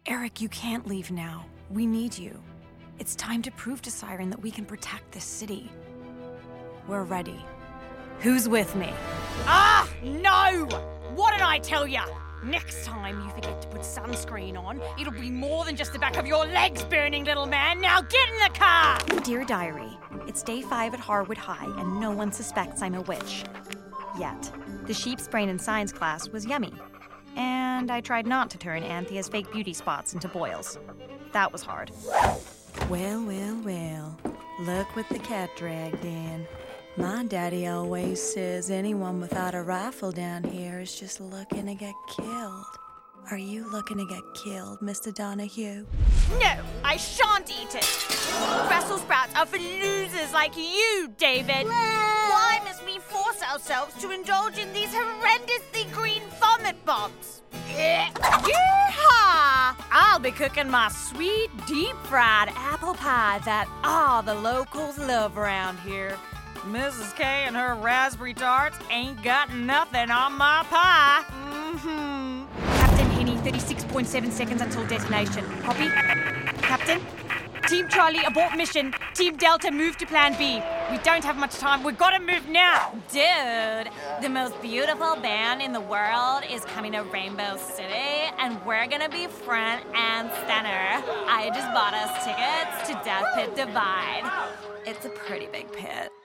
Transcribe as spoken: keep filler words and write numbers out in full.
Eric, you can't leave now. We need you. It's time to prove to Siren that we can protect this city. We're ready. Who's with me? Ah, no! What did I tell ya? Next time you forget to put sunscreen on, it'll be more than just the back of your legs burning, little man. Now get in the car! Dear Diary, it's day five at Harwood High and no one suspects I'm a witch. Yet. The sheep's brain in science class was yummy. And I tried not to turn Anthea's fake beauty spots into boils. That was hard. Well, well, well. Look what the cat dragged in. My daddy always says anyone without a rifle down here is just looking to get killed. Are you looking to get killed, Mister Donahue? No, I shan't eat it. Brussels sprouts are for losers like you, David. Why must we force ourselves to indulge in these horrendously green vomit bombs? Yeehaw! I'll be cooking my sweet, deep-fried apple pie that all the locals love around here. Missus K and her raspberry tarts ain't got nothing on my pie. Mm-hmm. Captain Henny, thirty-six point seven seconds until detonation. Copy? Captain? Team Charlie, abort mission. Team Delta, move to Plan B. We don't have much time. We've got to move now. Dude, the most beautiful band in the world is coming to Rainbow City, and we're going to be front and center. I just bought us tickets to Death Pit Divide. It's a pretty big pit.